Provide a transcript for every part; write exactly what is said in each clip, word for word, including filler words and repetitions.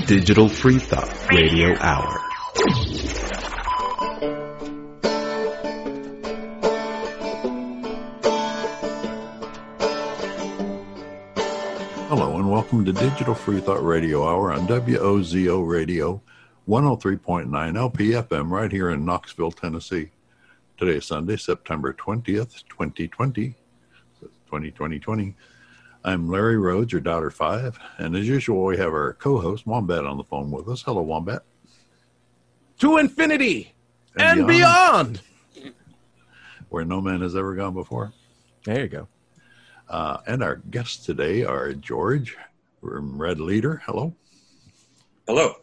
Digital Free Thought Radio Hour. Hello and welcome to Digital Free Thought Radio Hour on W O Z O Radio one oh three point nine L P F M right here in Knoxville, Tennessee. Today is Sunday, September twentieth, twenty twenty. twenty twenty. I'm Larry Rhodes, your daughter five, and as usual, we have our co-host Wombat on the phone with us. Hello, Wombat. To infinity and, and beyond. beyond. Where no man has ever gone before. There you go. Uh, and our guests today are George from Red Leader. Hello. Hello.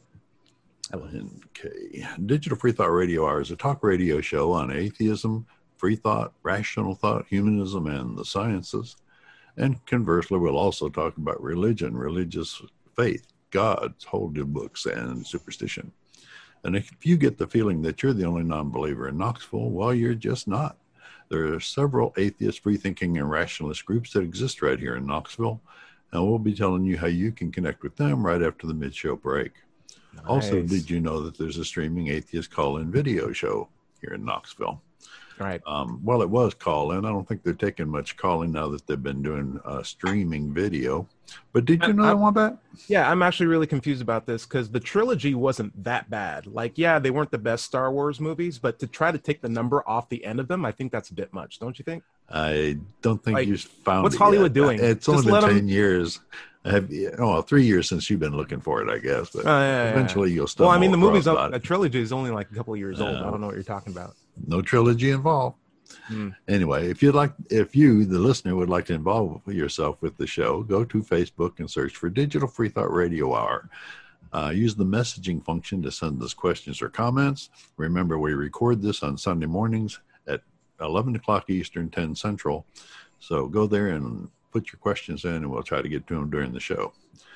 Okay. Digital Free Thought Radio Hour is a talk radio show on atheism, free thought, rational thought, humanism, and the sciences. And conversely, we'll also talk about religion, religious faith, gods, holy books, and superstition. And if you get the feeling that you're the only non-believer in Knoxville, well, you're just not. There are several atheist, free-thinking, and rationalist groups that exist right here in Knoxville, and we'll be telling you how you can connect with them right after the mid-show break. Nice. Also, did you know that there's a streaming atheist call-in video show here in Knoxville? Right. Um, well, it was call-in. I don't think they're taking much call-in now that they've been doing uh, streaming video. But did you know I, I, that, Wombat? Yeah, I'm actually really confused about this because the trilogy wasn't that bad. Like, yeah, they weren't the best Star Wars movies, but to try to take the number off the end of them, I think that's a bit much, don't you think? I don't think like, you found what's it Hollywood yet. doing? It's Just only been ten them... years. Have, oh, well, three years since you've been looking for it, I guess. But uh, yeah, eventually yeah. you'll stumble Well, I mean, the movie's up, a trilogy is only like a couple of years old. Uh, I don't know what you're talking about. No trilogy involved. Hmm. Anyway, if you'd like, if you, the listener, would like to involve yourself with the show, go to Facebook and search for Digital Free Thought Radio Hour. Uh, use the messaging function to send us questions or comments. Remember, we record this on Sunday mornings at eleven o'clock Eastern, ten Central. So go there and put your questions in, and we'll try to get to them during the show.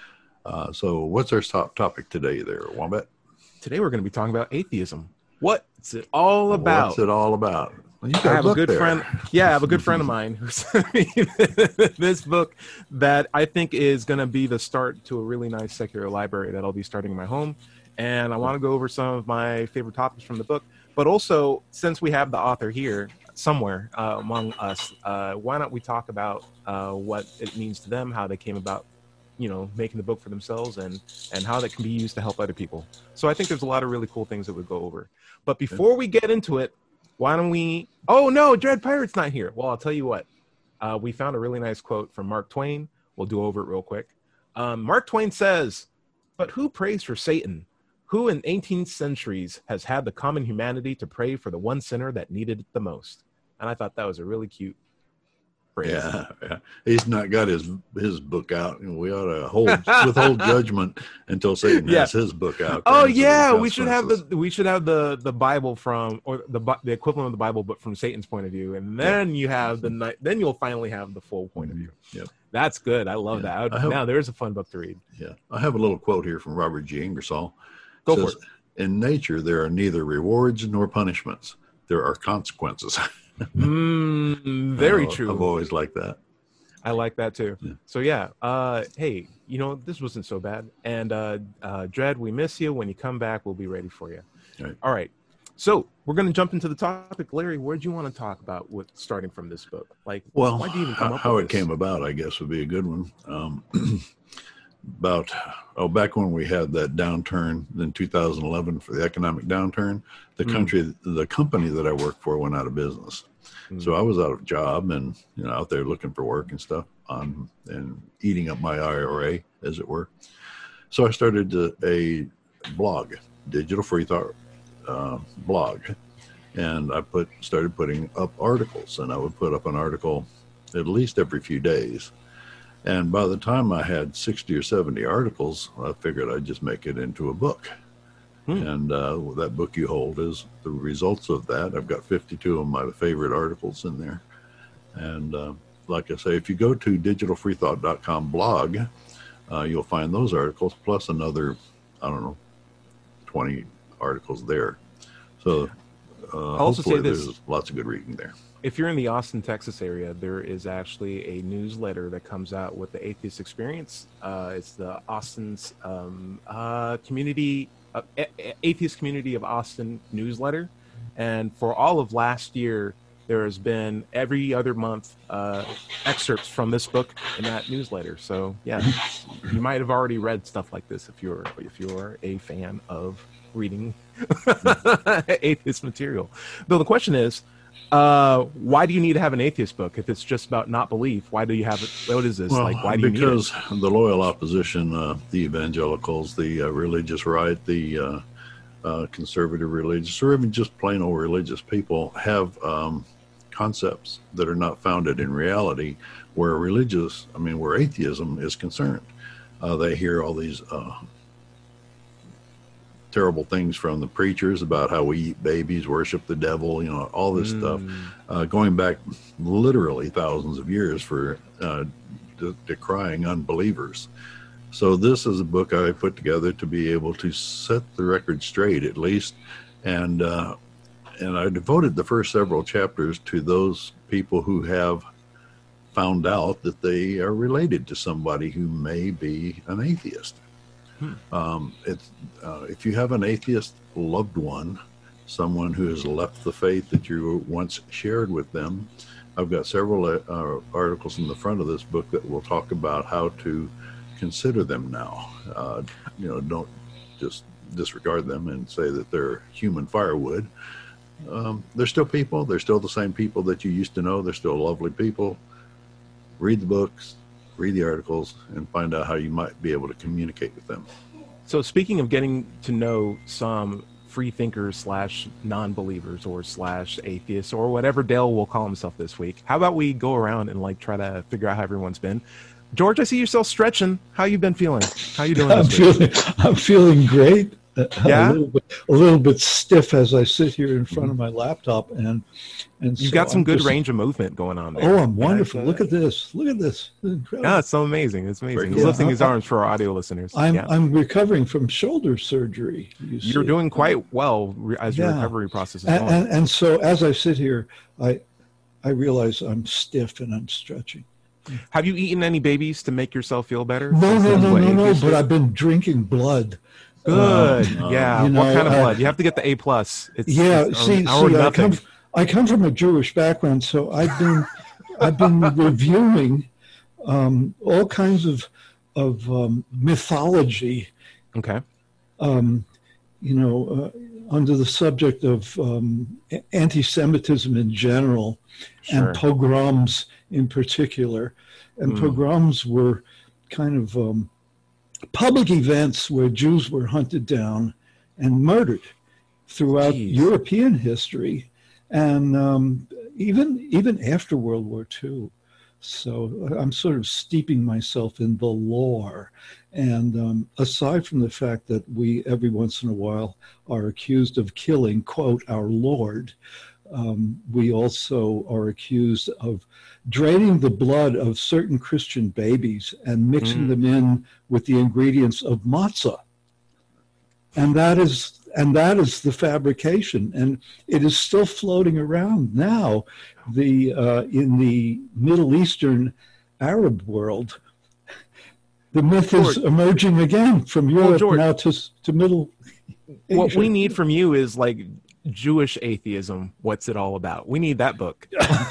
Uh, so what's our top topic today there, Wombat? Today we're going to be talking about atheism. What's it all about? What's it all about? Well, you I have a good there. friend. Yeah, I have a good friend of mine who sent me this book that I think is going to be the start to a really nice secular library that I'll be starting in my home. And I want to go over some of my favorite topics from the book. But also, since we have the author here somewhere uh, among us, uh, why don't we talk about uh, what it means to them, how they came about, you know, making the book for themselves, and and how that can be used to help other people. So I think there's a lot of really cool things that we go over. But before we get into it, why don't we... Oh, no, Dread Pirate's not here. Well, I'll tell you what. Uh, we found a really nice quote from Mark Twain. We'll do over it real quick. Um, Mark Twain says, "But who prays for Satan? Who in eighteenth centuries has had the common humanity to pray for the one sinner that needed it the most?" And I thought that was a really cute phrase. Yeah, yeah. He's not got his his book out, and we ought to hold withhold judgment until Satan yeah. has his book out. Oh yeah, we should have the we should have the the Bible from, or the the equivalent of the Bible, but from Satan's point of view, and then yeah. you have the night. Then you'll finally have the full point of view. Yeah, that's good. I love yeah. that. I, have, now there's a fun book to read. Yeah, I have a little quote here from Robert G. Ingersoll. Go says, for it. "In nature, there are neither rewards nor punishments. There are consequences." mm, very uh, true. I've always liked that. I like that too. Yeah. So yeah, uh, hey, you know, this wasn't so bad. And uh, uh, Dread, we miss you. When you come back, we'll be ready for you. All right. All right. So we're going to jump into the topic. Larry, where do you want to talk about with starting from this book? Like, well, why do you even come how, up how with it this? came about, I guess, would be a good one. Um, about, oh, back when we had that downturn in two thousand eleven for the economic downturn, the Mm. country, the company that I worked for went out of business. So I was out of job and, you know, out there looking for work and stuff on and eating up my I R A, as it were. So I started a, a blog, Digital Free Thought uh, blog, and I put started putting up articles, and I would put up an article at least every few days. And by the time I had sixty or seventy articles, I figured I'd just make it into a book. Hmm. And uh, that book you hold is the results of that. I've got fifty-two of my favorite articles in there. And uh, like I say, if you go to digital free thought dot com blog, uh, you'll find those articles plus another, I don't know, twenty articles there. So uh, I'll also say hopefully this. there's lots of good reading there. If you're in the Austin, Texas area, there is actually a newsletter that comes out with the Atheist Experience. Uh, it's the Austin's um, uh, community, uh, a- Atheist Community of Austin newsletter. And for all of last year, there has been every other month uh, excerpts from this book in that newsletter. So yeah, you might have already read stuff like this if you're if you're a fan of reading atheist material. Though the question is, uh, why do you need to have an atheist book if it's just about not belief? Why do you have it? What is this Well, like? Why do you need it? because the loyal opposition, uh, the evangelicals, the uh, religious right, the uh, uh, conservative religious, or even just plain old religious people have um, concepts that are not founded in reality, where religious, I mean, where atheism is concerned. Uh, they hear all these uh, terrible things from the preachers about how we eat babies, worship the devil, you know, all this mm. stuff, uh, going back literally thousands of years for uh, de- decrying unbelievers. So this is a book I put together to be able to set the record straight, at least, and uh, and I devoted the first several chapters to those people who have found out that they are related to somebody who may be an atheist. Hmm. Um, it's, uh, if you have an atheist loved one, someone who has left the faith that you once shared with them, I've got several uh, articles in the front of this book that will talk about how to consider them now. Uh, you know, don't just disregard them and say that they're human firewood. Um, they're still people. They're still the same people that you used to know. They're still lovely people. Read the books, read the articles, and find out how you might be able to communicate with them. So speaking of getting to know some free thinkers slash non-believers or slash atheists or whatever Dale will call himself this week, how about we go around and like try to figure out how everyone's been? George, I see yourself stretching. How you been feeling? How you doing I'm this week? feeling, I'm feeling great. Yeah? A little bit, a little bit stiff as I sit here in front mm-hmm. of my laptop, and and you've so got some I'm good just, range of movement going on there. Oh, I'm wonderful! Yeah, Look at this! Look at this! Incredible. Yeah, it's so amazing. It's amazing. He's yeah, lifting his I, arms for our audio listeners. I'm yeah. I'm recovering from shoulder surgery. You You're see. doing quite well as your yeah. recovery process is and, going. And, and so as I sit here, I I realize I'm stiff and I'm stretching. Have you eaten any babies to make yourself feel better? No, no, no, no, no. But I've been drinking blood. Good. Um, yeah. You know, what kind of blood? Uh, you have to get the A plus. It's, yeah. It's, see, or, or see I, come, I come from a Jewish background, so I've been I've been reviewing um, all kinds of of um, mythology. Okay. Um, you know, uh, under the subject of um, anti-Semitism in general, sure. and pogroms in particular, and mm. pogroms were kind of um, public events where Jews were hunted down and murdered throughout Jeez. European history, and um, even even after World War Two. So I'm sort of steeping myself in the lore. And um, aside from the fact that we every once in a while are accused of killing, quote, our Lord, um, we also are accused of draining the blood of certain Christian babies and mixing mm. them in with the ingredients of matzah. And that is and that is the fabrication. And it is still floating around now. The uh, in the Middle Eastern Arab world, the myth George. is emerging again from Europe well, now to to Middle Asia. What we need from you is like Jewish atheism. What's it all about? We need that book.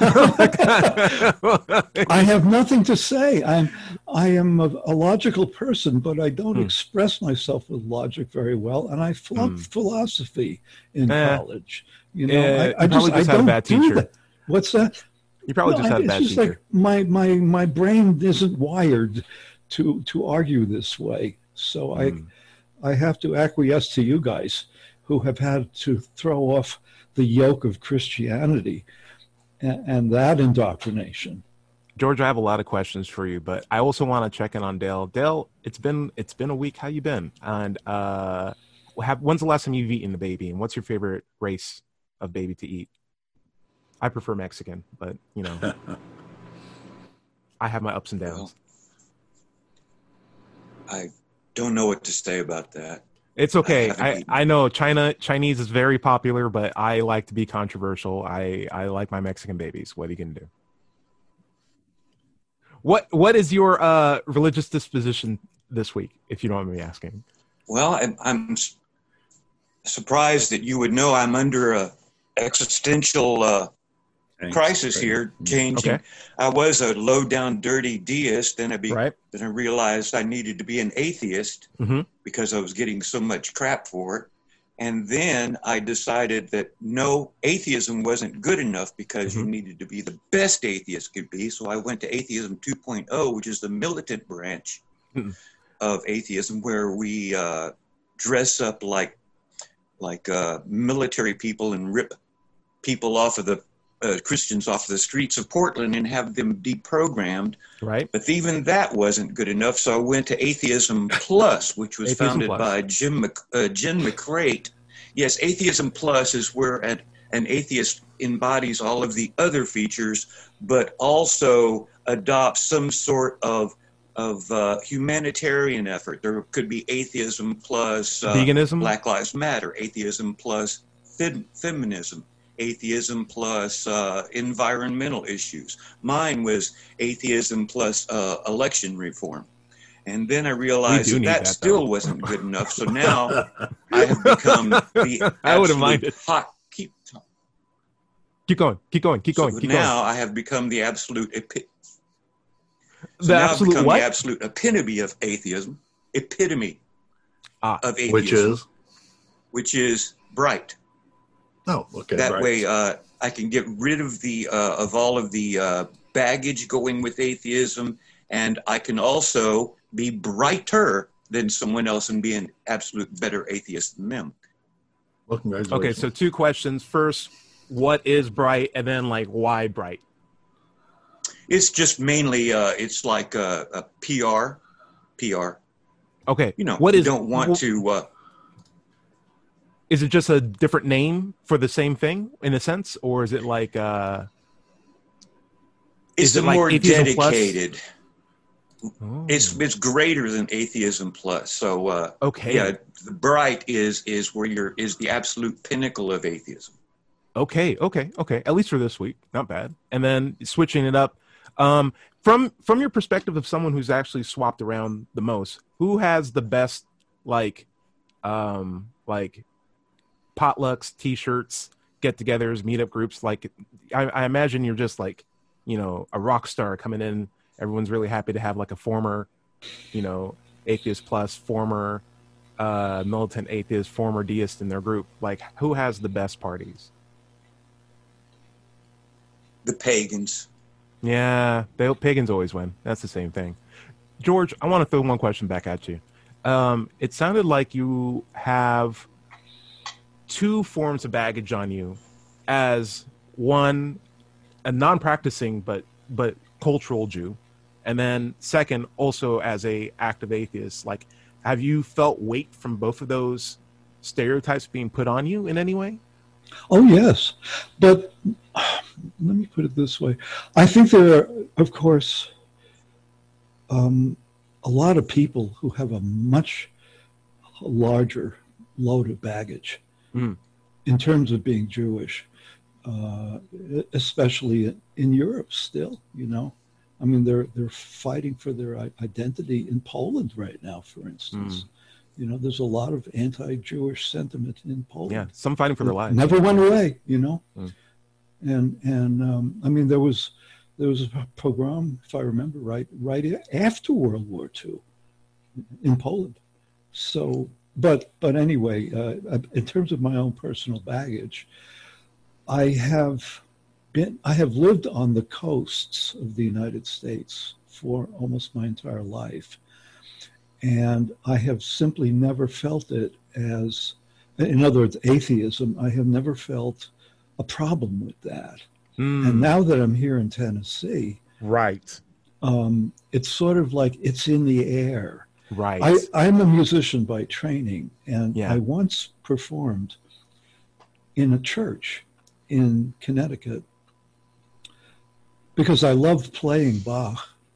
I have nothing to say. I'm I am a, a logical person, but I don't hmm. express myself with logic very well, and I flunked hmm. philosophy in eh. college. You know, eh, I, I just, just I don't had a bad do teacher. that. What's that? You probably no, just had I, a bad it's just teacher. Like my my my brain isn't wired to to argue this way, so mm. I I have to acquiesce to you guys who have had to throw off the yoke of Christianity and, and that indoctrination. George, I have a lot of questions for you, but I also want to check in on Dale. Dale, it's been it's been a week. How you been? And uh, have, when's the last time you've eaten a baby? And what's your favorite race of baby to eat? I prefer Mexican, but, you know, I have my ups and downs. Well, I don't know what to say about that. It's okay. I, I, I know China Chinese is very popular, but I like to be controversial. I, I like my Mexican babies. What are you gonna do? What what is your uh, religious disposition this week, if you don't mind me asking? Well, I'm, I'm surprised that you would know I'm under a existential uh, crisis here, changing. Okay. I was a low down, dirty deist, then I be, Right. then I realized I needed to be an atheist Mm-hmm. because I was getting so much crap for it. And then I decided that no, atheism wasn't good enough because Mm-hmm. you needed to be the best atheist could be. So I went to Atheism two point oh, which is the militant branch Mm-hmm. of atheism, where we uh, dress up like like uh, military people and rip people off of the uh, Christians off the streets of Portland and have them deprogrammed. Right. But even that wasn't good enough, so I went to Atheism Plus, which was Atheism founded Plus. by Jim Mc, uh, Jim McCrate. Yes, Atheism Plus is where an, an atheist embodies all of the other features, but also adopts some sort of of uh, humanitarian effort. There could be Atheism Plus uh, Veganism? Black Lives Matter, Atheism Plus fem- feminism, Atheism Plus uh, environmental issues. Mine was Atheism Plus uh, election reform. And then I realized do that, need that that, still though. wasn't good enough. So now I have become the I wouldn't absolute mind it. hot. Keep, Keep going. Keep going. Keep going. so Keep now going. I have become the absolute epi- so The now I've absolute become what? the absolute epitome of atheism. Epitome Ah, of atheism, Which is? which is bright. Oh, okay. That right. way, uh, I can get rid of the uh, of all of the uh, baggage going with atheism, and I can also be brighter than someone else and be an absolute better atheist than them. Well, congratulations. Okay, so two questions. First, what is bright, and then like why bright? It's just mainly, uh, it's like a, a P R, P R. Okay, You know, what you is? don't want wh- to. Uh, Is it just a different name for the same thing in a sense, or is it like? uh it's Is it the like more Atheism Plus? dedicated. Oh, It's it's greater than Atheism Plus. So uh, okay. yeah, the bright is is where you're is the absolute pinnacle of atheism. Okay, okay, okay. At least for this week, not bad. And then switching it up, um, from from your perspective of someone who's actually swapped around the most, who has the best like, um, like potlucks, T-shirts, get-togethers, meetup groups? Like, I, I imagine you're just like, you know, a rock star coming in. Everyone's really happy to have like a former, you know, Atheist Plus, former uh, militant atheist, former deist in their group. Like, who has the best parties? The pagans. Yeah, they pagans always win. That's the same thing. George, I want to throw one question back at you. Um, it sounded like you have two forms of baggage on you, as one, a non-practicing but but cultural Jew, and then second, also as a active atheist. Like, have you felt weight from both of those stereotypes being put on you in any way? Oh, yes. But let me put it this way. I think there are, of course, um, a lot of people who have a much larger load of baggage Mm. in terms of being Jewish, uh, especially in Europe still, you know. I mean, they're they're fighting for their identity in Poland right now, for instance. Mm. You know, there's a lot of anti-Jewish sentiment in Poland. Yeah, some fighting for their lives. Never went away, you know. Mm. And and um, I mean, there was there was a pogrom, if I remember right, right after World War Two in Poland. So, but but anyway, uh, in terms of my own personal baggage, I have been I have lived on the coasts of the United States for almost my entire life. And I have simply never felt it as, in other words, atheism, I have never felt a problem with that. Mm. And now that I'm here in Tennessee, Right. um, it's sort of like it's in the air. Right. I, I'm a musician by training, and Yeah. I once performed in a church in Connecticut because I loved playing Bach.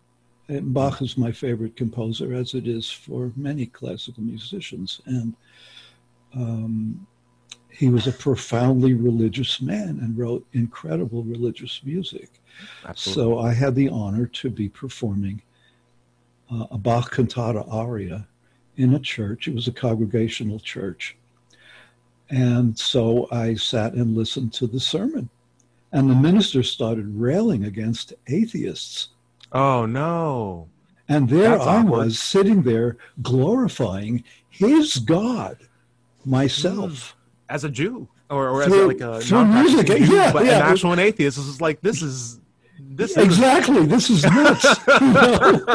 And Bach is my favorite composer, as it is for many classical musicians. And um, he was a profoundly religious man and wrote incredible religious music. Absolutely. So I had the honor to be performing uh, a Bach cantata aria in a church. It was a congregational church. And so I sat and listened to the sermon. And the minister started railing against atheists. Oh, no. And there That's I awkward. was sitting there glorifying his God, myself. As a Jew, or, or as Through- like a through non-practicing music, Jew, yeah, but yeah. an actual an atheist. This is like, this is, this Exactly. This is nuts. You know?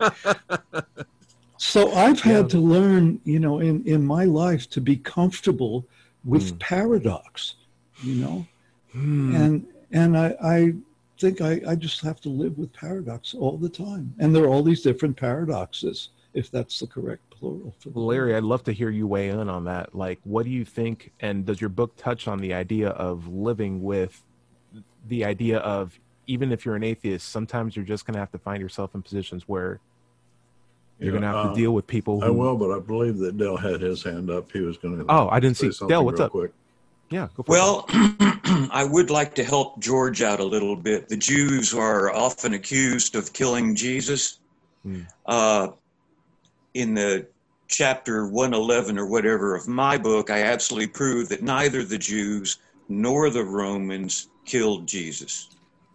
So I've had Yeah. to learn, you know, in, in my life to be comfortable with Mm. paradox, you know, Hmm. and and I, I think I, I just have to live with paradox all the time. And there are all these different paradoxes, if that's the correct plural. For the Larry, I'd love to hear you weigh in on that. Like, what do you think, and does your book touch on the idea of living with the idea of, even if you're an atheist, sometimes you're just going to have to find yourself in positions where you're Yeah, going to have to uh, deal with people who... I will, but I believe that Dale had his hand up. He was going to. Oh, I didn't say see. something Dale, what's real up? Quick. Yeah, go for Well, I would like to help George out a little bit. The Jews are often accused of killing Jesus. Hmm. Uh, in the chapter one eleven or whatever of my book, I absolutely prove that neither the Jews nor the Romans killed Jesus.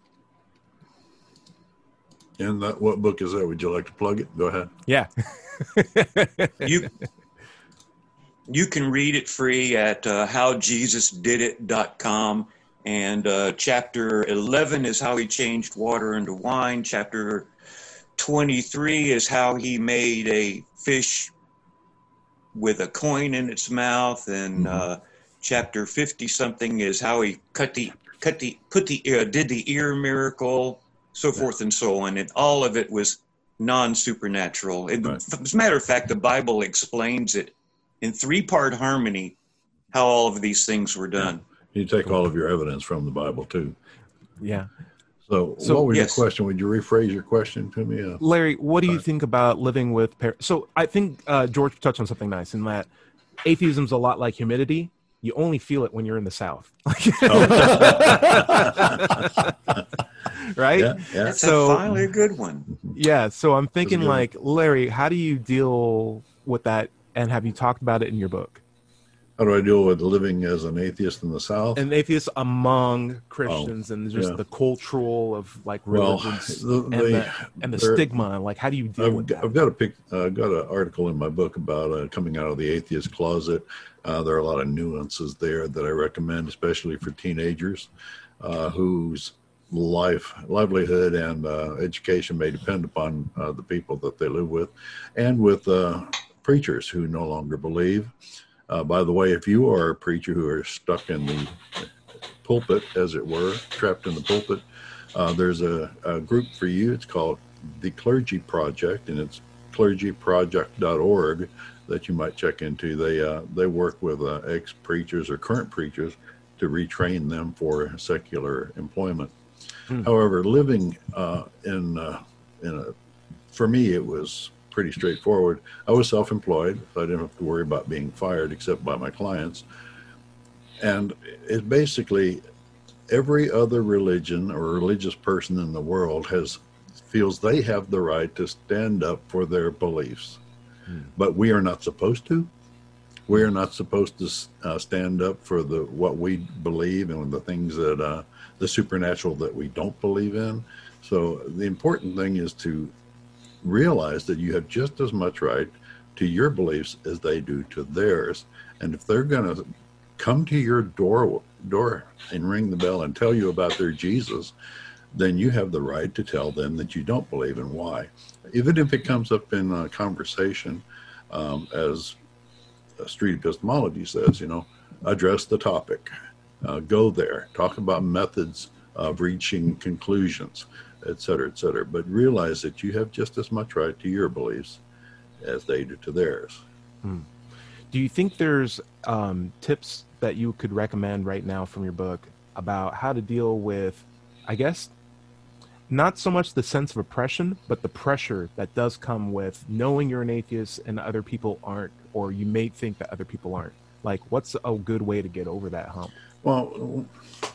And that, what book is that? Would you like to plug it? Go ahead. it. Yeah. You you can read it free at uh, how jesus did it dot com. And uh, chapter eleven is how he changed water into wine. Chapter twenty-three is how he made a fish with a coin in its mouth. And Mm-hmm. uh, chapter fifty something is how he cut the cut the put the uh, did the ear miracle, so forth and so on. And all of it was non-supernatural. It, Right. As a matter of fact, the Bible explains it in three-part harmony how all of these things were done. You take all of your evidence from the Bible too. Yeah. So, So- what was Yes. your question? Would you rephrase your question to me? Uh, Larry, what do you Right. think about living with par- so I think uh, George touched on something nice in that atheism's a lot like humidity. You only feel it when you're in the South. Right? yeah, yeah. That's So- a finally a good one. Yeah. So I'm thinking good one. like, Larry, how do you deal with that? And have you talked about it in your book? How do I deal with living as an atheist in the South? And atheists among Christians and just yeah. the cultural of like Well, religions the- and, the- the, and the there- stigma. Like, how do you deal I've, with got- that? I've got a pic, uh, got an article in my book about uh, coming out of the atheist closet. Uh, there are a lot of nuances there that I recommend, especially for teenagers uh, whose life, livelihood, and uh, education may depend upon uh, the people that they live with, and with uh, preachers who no longer believe. Uh, by the way, if you are a preacher who are stuck in the pulpit, as it were, trapped in the pulpit, uh, there's a, a group for you. It's called the Clergy Project, and it's clergy project dot org that you might check into. They uh, they work with uh, ex-preachers or current preachers to retrain them for secular employment. Hmm. However, living uh, in uh, in a, for me, it was pretty straightforward. I was self-employed, so I didn't have to worry about being fired except by my clients. And it basically, every other religion or religious person in the world has feels they have the right to stand up for their beliefs. Hmm. But we are not supposed to. We are not supposed to uh, stand up for the what we believe and the things that uh, the supernatural that we don't believe in. So the important thing is to realize that you have just as much right to your beliefs as they do to theirs. And if they're going to come to your door door and ring the bell and tell you about their Jesus, then you have the right to tell them that you don't believe and why. Even if it comes up in a conversation, um, as street epistemology says, you know, address the topic, uh, go there, talk about methods of reaching conclusions, et cetera, et cetera. But realize that you have just as much right to your beliefs as they do to theirs. Hmm. Do you think there's um, tips that you could recommend right now from your book about how to deal with, I guess, not so much the sense of oppression, but the pressure that does come with knowing you're an atheist and other people aren't, or you may think that other people aren't. Like, what's a good way to get over that hump? Well,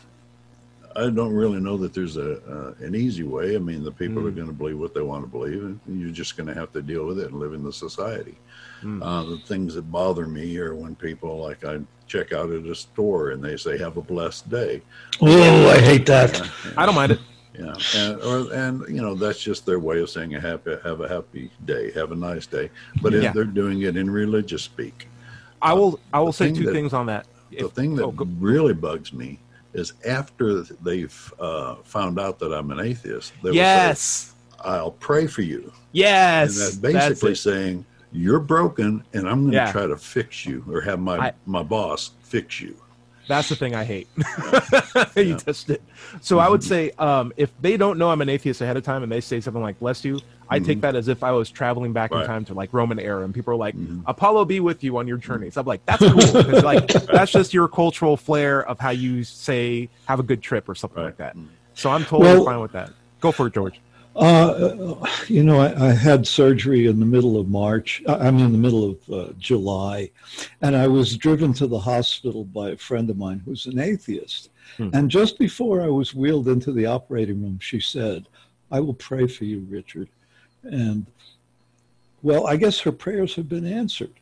I don't really know that there's a uh, an easy way. I mean, the people mm. are going to believe what they want to believe, and you're just going to have to deal with it and live in the society. Mm. Uh, the things that bother me are when people, like, I check out at a store and they say, "Have a blessed day." Oh, I hate that. Yeah, yeah. I don't mind it. Yeah, and or and you know, that's just their way of saying a happy, have a happy day, have a nice day. But yeah. if they're doing it in religious speak. I will. I will say thing two that, things on that. The If, thing that oh, really bugs me is after they've uh, found out that I'm an atheist, they yes, will say, "I'll pray for you." Yes, and that's basically that's saying you're broken, and I'm going to yeah. try to fix you, or have my I, my boss fix you. That's the thing I hate. you yeah. touched it. So mm-hmm. I would say um, if they don't know I'm an atheist ahead of time and they say something like "bless you," I mm-hmm. take that as if I was traveling back right. in time to like Roman era, and people are like, mm-hmm. "Apollo be with you on your journeys." I'm like, "That's cool," because like that's just your cultural flair of how you say "have a good trip" or something right. like that. So I'm totally well, fine with that. Go for it, George. Uh, you know, I, I had surgery in the middle of March. I'm in the middle of uh, July, and I was driven to the hospital by a friend of mine who's an atheist. Hmm. And just before I was wheeled into the operating room, she said, "I will pray for you, Richard." And, well, I guess her prayers have been answered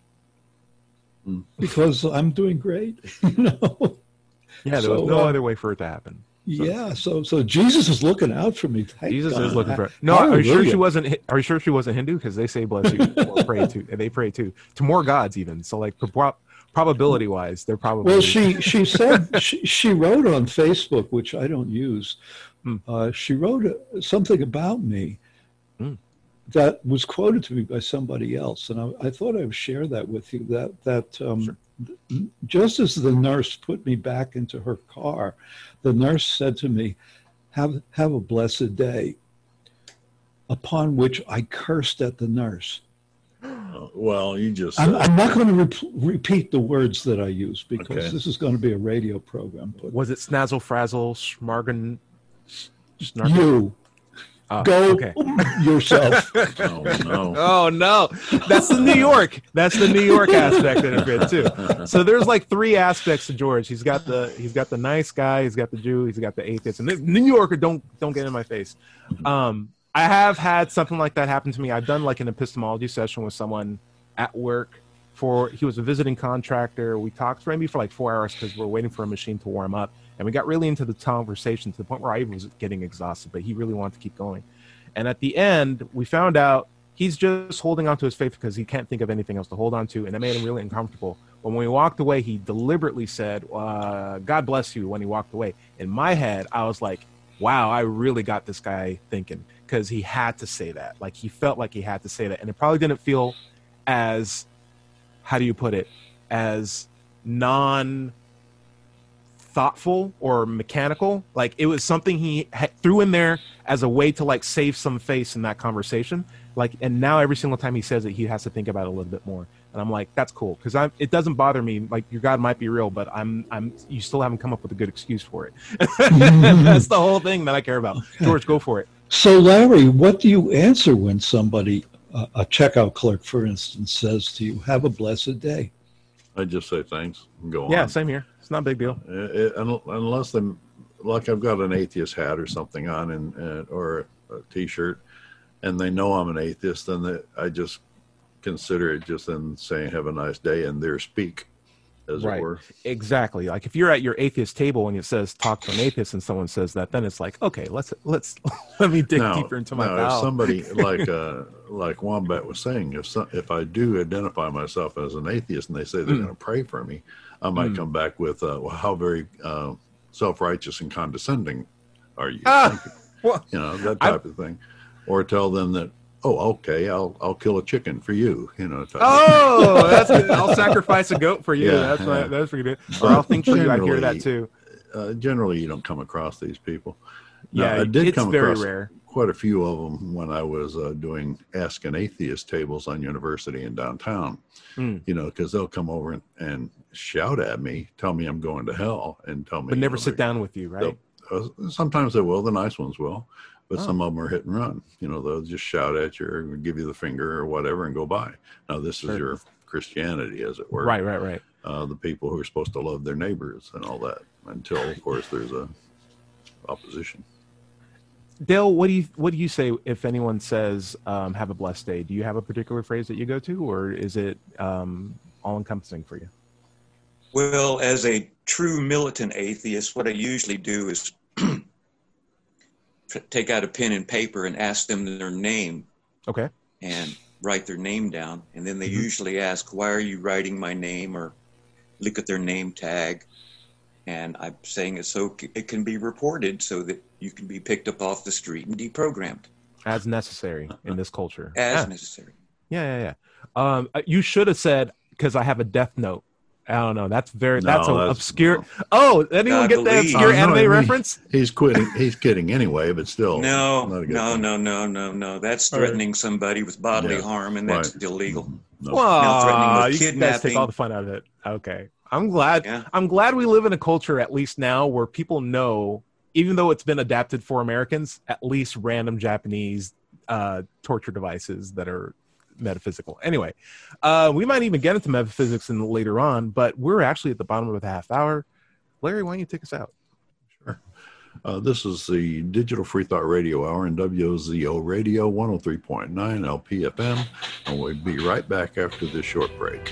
hmm. because I'm doing great, you know. Yeah, there so, was no uh, other way for it to happen. So, yeah, so so Jesus is looking out for me. Thank Jesus God. is looking for. No, Hallelujah. Are you sure she wasn't? Are you sure she wasn't Hindu? Because they say bless you or pray to, and they pray to to more gods even. So like probability wise, they're probably. Well, she she said she, she wrote on Facebook, which I don't use. Mm. Uh, she wrote a, something about me mm. that was quoted to me by somebody else, and I, I thought I would share that with you. That that. Um, sure. Just as the nurse put me back into her car, the nurse said to me, have, have a blessed day, upon which I cursed at the nurse. Uh, well, you just... I'm, I'm not going to re- repeat the words that I use because okay. this is going to be a radio program. But was it snazzle frazzle, schmargen, snarken? You. Oh, Go okay. yourself. Oh, no. Oh, no. That's the New York. That's the New York aspect of it, too. So there's like three aspects to George. He's got the he's got the nice guy, he's got the Jew, he's got the atheist. And this New Yorker, don't don't get in my face. Um, I have had something like that happen to me. I've done like an epistemology session with someone at work. For he was a visiting contractor. We talked maybe for like four hours because we we're waiting for a machine to warm up. And we got really into the conversation to the point where I was getting exhausted, but he really wanted to keep going. And at the end, we found out he's just holding on to his faith because he can't think of anything else to hold on to. And it made him really uncomfortable. But when we walked away, he deliberately said, uh, God bless you, when he walked away. In my head, I was like, wow, I really got this guy thinking, because he had to say that. Like, he felt like he had to say that. And it probably didn't feel as, how do you put it, as non thoughtful or mechanical. Like, it was something he ha- threw in there as a way to like save some face in that conversation. Like, and now every single time he says it, he has to think about it a little bit more. And I'm like, that's cool, because I'm. It doesn't bother me. Like, your God might be real, but I'm. I'm. You still haven't come up with a good excuse for it. That's the whole thing that I care about. George, go for it. So, Larry, what do you answer when somebody, uh, a checkout clerk, for instance, says to you, "Have a blessed day"? I just say thanks and go on. Yeah, same here. It's not a big deal. It, it, unless I'm, like, I've got an atheist hat or something on, and, and or a T-shirt, and they know I'm an atheist, then they, I just consider it just in saying "have a nice day" and their speak, as right. it were. Exactly. Like, if you're at your atheist table and it says "talk to an atheist" and someone says that, then it's like, okay, let's let's let me dig now, deeper into my now, bowel. If somebody like uh, like Wombat was saying, if some, if I do identify myself as an atheist and they say they're mm. going to pray for me, I might mm. come back with, uh, well, how very uh, self-righteous and condescending are you? Ah, well, you know, that type I, of thing. Or tell them that, oh, okay, I'll I'll kill a chicken for you. You know. Oh, that's good. I'll sacrifice a goat for you. Yeah, that's yeah. right. That's pretty good. Or I'll think for you. I hear that too. Uh, generally, you don't come across these people. Now, Yeah, I did it's come very across rare. quite a few of them when I was uh, doing Ask an Atheist tables on University in downtown. Mm. You know, because they'll come over and, and shout at me, tell me I'm going to hell, and tell me. But never you know, sit down with you, right? Uh, sometimes they will. The nice ones will. but Oh. some of them are hit and run. You know, they'll just shout at you or give you the finger or whatever and go by. Now, this is Sure. your Christianity, as it were. Right, right, right. Uh, the people who are supposed to love their neighbors and all that, until, of course, there's a opposition. Dale, what do you what do you say if anyone says um, "Have a blessed day"? Do you have a particular phrase that you go to, or is it um, all encompassing for you? Well, as a true militant atheist, what I usually do is take out a pen and paper and ask them their name. Okay. And write their name down. And then they Mm-hmm. usually ask, why are you writing my name? Or look at their name tag. And I'm saying it so it can be reported so that you can be picked up off the street and deprogrammed. As necessary in this culture. As yeah. necessary. Yeah, yeah, yeah. Um, you should have said, because I have a death note. I don't know. That's very, No, that's an that's- obscure. no. Oh, anyone I get the believe- obscure Oh, no, anime I mean- reference? He's quitting. He's kidding anyway, but still. No, not a good no, thing. no, no, no, no. That's All right. threatening somebody with bodily Yeah, harm, and that's right. illegal. No. Now threatening Wow, with you guys take all kidnapping. the fun out of it. Okay. I'm glad. Yeah. I'm glad we live in a culture, at least now, where people know, even though it's been adapted for Americans, at least random Japanese uh, torture devices that are metaphysical. Anyway, uh, we might even get into metaphysics in later on, but we're actually at the bottom of the half hour. Larry, why don't you take us out? Uh, this is the Digital Free Thought Radio Hour in W O Z O Radio one oh three point nine L P F M, and we'll be right back after this short break.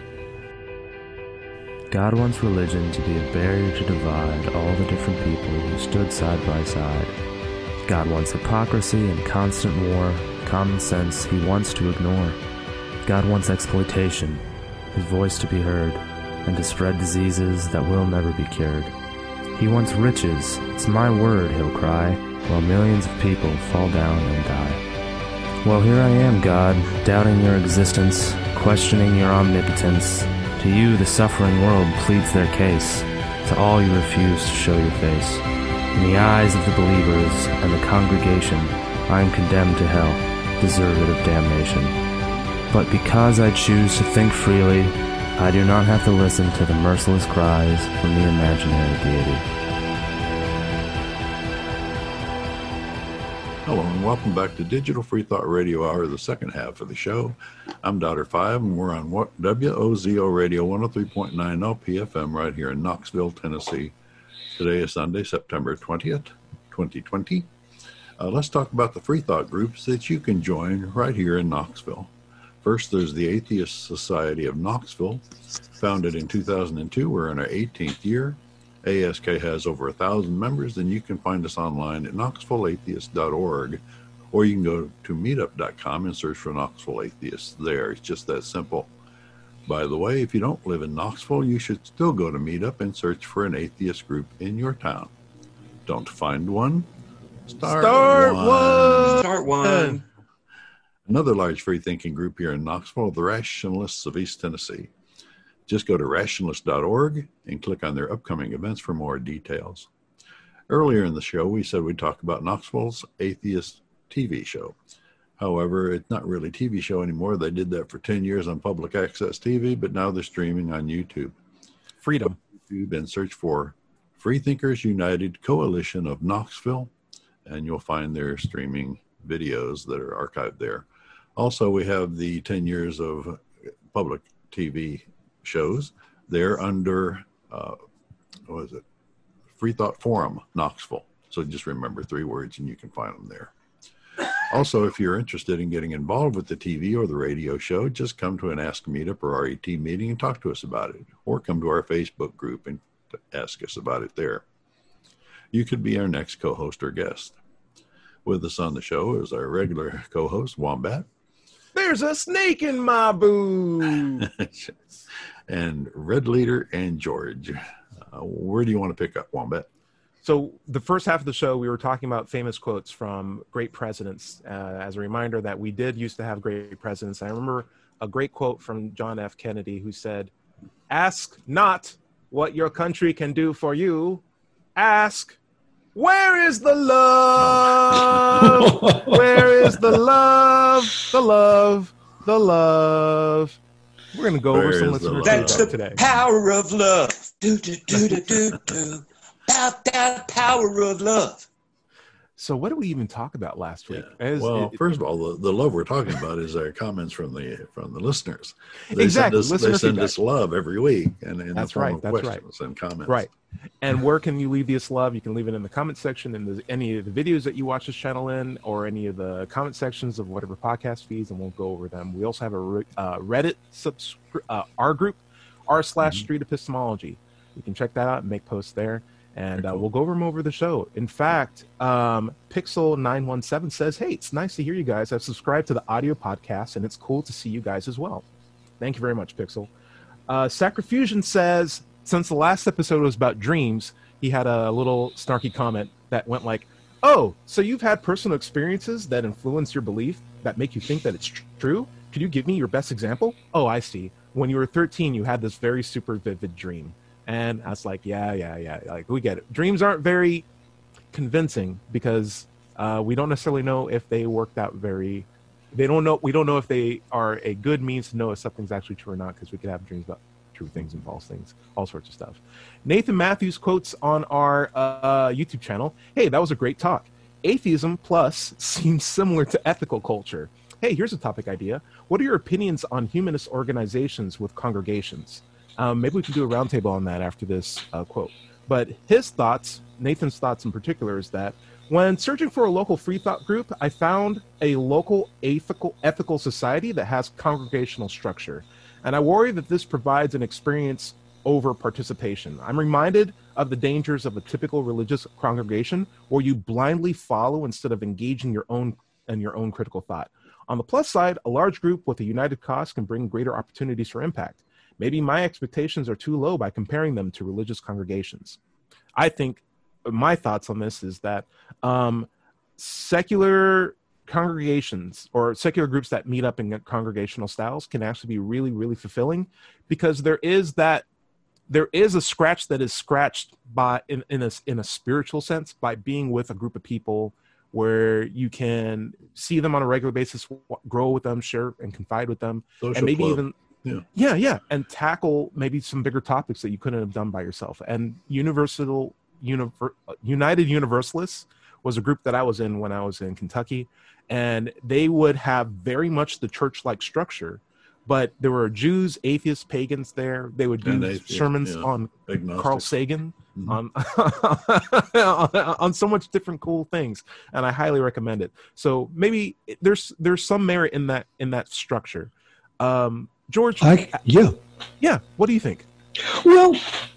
God wants religion to be a barrier to divide all the different people who stood side by side. God wants hypocrisy and constant war, common sense he wants to ignore. God wants exploitation, his voice to be heard, and to spread diseases that will never be cured. He wants riches, it's my word, he'll cry, while millions of people fall down and die. Well, here I am, God, doubting your existence, questioning your omnipotence. To you, the suffering world pleads their case. To all you refuse to show your face. In the eyes of the believers and the congregation, I am condemned to hell, deserved of damnation. But because I choose to think freely, I do not have to listen to the merciless cries from the imaginary deity. Hello and welcome back to Digital Free Thought Radio Hour, the second half of the show. I'm Daughter Five, and we're on what W O Z O Radio one oh three point nine L P F M right here in Knoxville, Tennessee. Today is Sunday, September twentieth, twenty twenty. Uh, let's talk about the free thought groups that you can join right here in Knoxville. First, there's the Atheist Society of Knoxville, founded in two thousand two. We're in our eighteenth year. A S K has over a thousand members, and you can find us online at knoxville atheist dot org, or you can go to meetup dot com and search for Knoxville Atheists there. It's just that simple. By the way, if you don't live in Knoxville, you should still go to Meetup and search for an atheist group in your town. Don't find one? Start, Start one. one. Start one. Another large free-thinking group here in Knoxville, the Rationalists of East Tennessee. Just go to rationalist dot org and click on their upcoming events for more details. Earlier in the show, we said we'd talk about Knoxville's Atheist T V show. However, it's not really a T V show anymore. They did that for ten years on public access T V, but now they're streaming on YouTube. Freedom. YouTube and search for Freethinkers United Coalition of Knoxville, and you'll find their streaming videos that are archived there. Also, we have the ten years of public T V shows. They're under, uh, what is it? Free Thought Forum, Knoxville. So just remember three words and you can find them there. Also, if you're interested in getting involved with the T V or the radio show, just come to an Ask Meetup or R E T meeting and talk to us about it. Or come to our Facebook group and ask us about it there. You could be our next co-host or guest. With us on the show is our regular co-host, Wombat. There's a snake in my boot. And Red Leader and George. Uh, where do you want to pick up, Wombat? So the first half of the show, we were talking about famous quotes from great presidents. Uh, as a reminder that we did used to have great presidents. I remember a great quote from John F. Kennedy who said, "Ask not what your country can do for you. Ask, where is the love? Where is the love? The love, the love." We're going to go Where over some is the listener love? That's feedback the today. power of love. Do, do, do, do, do, do. About that power of love. So what did we even talk about last week? Yeah. As, well, it, first of all, the, the love we're talking about is our comments from the from the listeners. They exactly. Send us, they send us love every week, and in that's the form right. of That's questions right. and comments. Right. And where can you leave this love? You can leave it in the comment section in the, any of the videos that you watch this channel in, or any of the comment sections of whatever podcast feeds, and we'll go over them. We also have a uh, Reddit subscri- uh, R group, r slash street epistemology. You can check that out and make posts there. And Cool. uh, we'll go over them over the show. In fact, um, Pixel nine one seven says, hey, it's nice to hear you guys. I've subscribed to the audio podcast, and it's cool to see you guys as well. Thank you very much, Pixel. Uh, Sacrifusion says, since the last episode was about dreams, he had a little snarky comment that went like, oh, so you've had personal experiences that influence your belief that make you think that it's tr- true? Could you give me your best example? Oh, I see. When you were thirteen, you had this very super vivid dream. And I was like, yeah, yeah, yeah. Like, we get it. Dreams aren't very convincing because uh, we don't necessarily know if they worked out very. They don't know. We don't know if they are a good means to know if something's actually true or not, because we could have dreams about true things and false things, all sorts of stuff. Nathan Matthews quotes on our uh, YouTube channel, hey, that was a great talk. Atheism plus seems similar to ethical culture. Hey, here's a topic idea. What are your opinions on humanist organizations with congregations? Um, maybe we can do a roundtable on that after this uh, quote. But his thoughts, Nathan's thoughts in particular, is that when searching for a local free thought group, I found a local ethical, ethical society that has congregational structure. And I worry that this provides an experience over participation. I'm reminded of the dangers of a typical religious congregation where you blindly follow instead of engaging your own and your own critical thought. On the plus side, a large group with a united cause can bring greater opportunities for impact. Maybe my expectations are too low by comparing them to religious congregations. I think my thoughts on this is that um, secular congregations or secular groups that meet up in congregational styles can actually be really, really fulfilling, because there is that there is a scratch that is scratched by in, in a in a spiritual sense by being with a group of people where you can see them on a regular basis, grow with them, share and confide with them, Social and maybe club. even Yeah. yeah, yeah, and tackle maybe some bigger topics that you couldn't have done by yourself. And Universal Univer, United Universalists was a group that I was in when I was in Kentucky, and they would have very much the church-like structure, but there were Jews, atheists, pagans there. They would do atheists, sermons yeah. on Agnostic. Carl Sagan, Mhm. on on so much different cool things, and I highly recommend it. So maybe there's there's some merit in that in that structure. Um, George, I, yeah. yeah, what do you think? Well,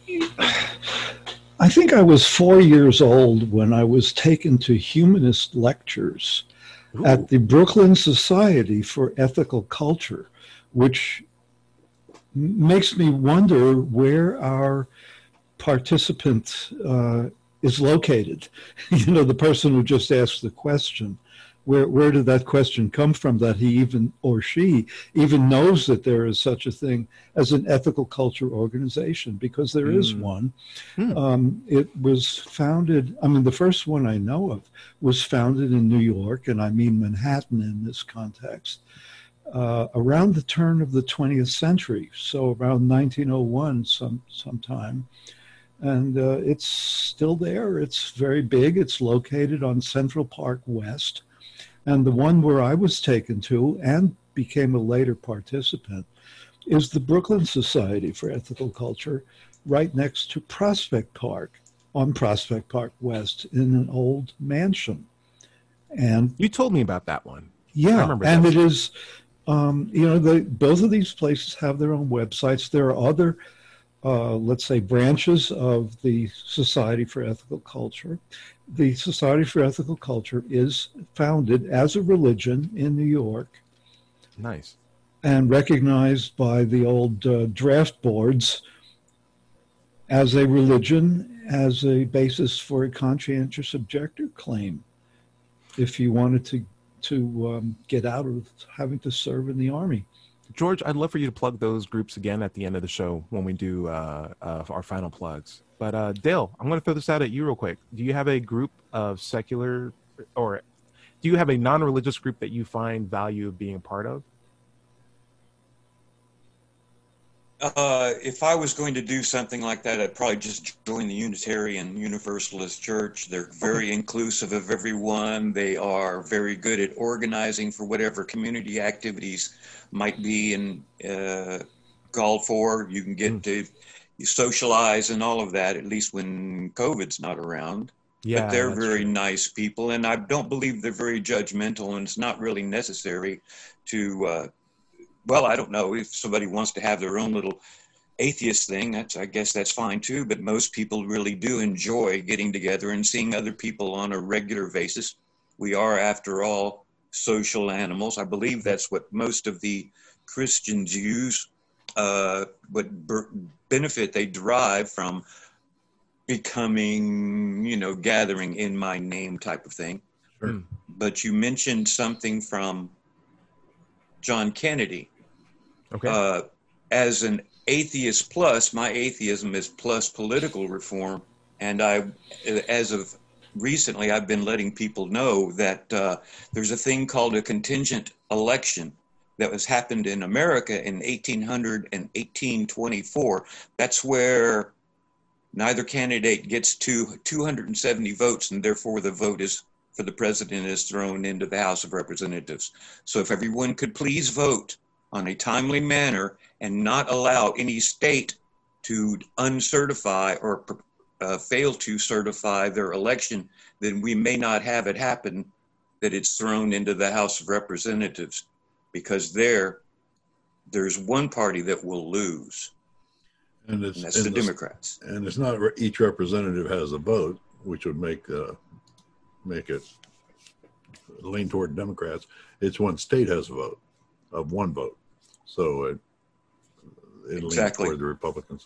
I think I was four years old when I was taken to humanist lectures Ooh. at the Brooklyn Society for Ethical Culture, which makes me wonder where our participant uh, is located. You know, the person who just asked the question. Where where did that question come from, that he even or she even knows that there is such a thing as an ethical culture organization? Because there is Mm. one. Hmm. Um, it was founded, I mean, the first one I know of was founded in New York, and I mean Manhattan in this context, uh, around the turn of the twentieth century, so around nineteen oh one some sometime. And uh, it's still there. It's very big. It's located on Central Park West. And the one where I was taken to and became a later participant is the Brooklyn Society for Ethical Culture, right next to Prospect Park, on Prospect Park West, in an old mansion. And You told me about that one. I yeah, remember and that. it is, um, you know, the, both of these places have their own websites. There are other, uh, let's say, branches of the Society for Ethical Culture. The Society for Ethical Culture is founded as a religion in New York Nice. and recognized by the old uh, draft boards as a religion, as a basis for a conscientious objector claim, if you wanted to to um, get out of having to serve in the Army. George, I'd love for you to plug those groups again at the end of the show when we do uh, uh, our final plugs. But uh, Dale, I'm going to throw this out at you real quick. Do you have a group of secular, or do you have a non-religious group that you find value of being a part of? Uh, if I was going to do something like that, I'd probably just join the Unitarian Universalist Church. They're very inclusive of everyone. They are very good at organizing for whatever community activities might be and uh, called for. You can get mm. to you socialize and all of that, at least when COVID's not around. Yeah, but they're very true. nice people, and I don't believe they're very judgmental, and it's not really necessary to, uh, well, I don't know, if somebody wants to have their own little atheist thing, that's, I guess that's fine too, but most people really do enjoy getting together and seeing other people on a regular basis. We are, after all, social animals. I believe that's what most of the Christians use, uh, what ber- benefit they derive from becoming, you know, gathering in my name type of thing. Sure. But you mentioned something from John Kennedy. Okay. Uh, as an atheist plus, my atheism is plus political reform. And I, as of recently, I've been letting people know that uh, there's a thing called a contingent election that was happened in America in eighteen hundred and eighteen twenty-four. That's where neither candidate gets to two hundred seventy votes, and therefore the vote is for the president is thrown into the House of Representatives. So if everyone could please vote on a timely manner and not allow any state to uncertify or uh, fail to certify their election, then we may not have it happen that it's thrown into the House of Representatives, because there, there's one party that will lose. And, it's, and that's and the it's, Democrats. And it's not re- each representative has a vote, which would make uh, make it lean toward Democrats. It's one state has a vote of one vote, so it it exactly. leans toward the Republicans.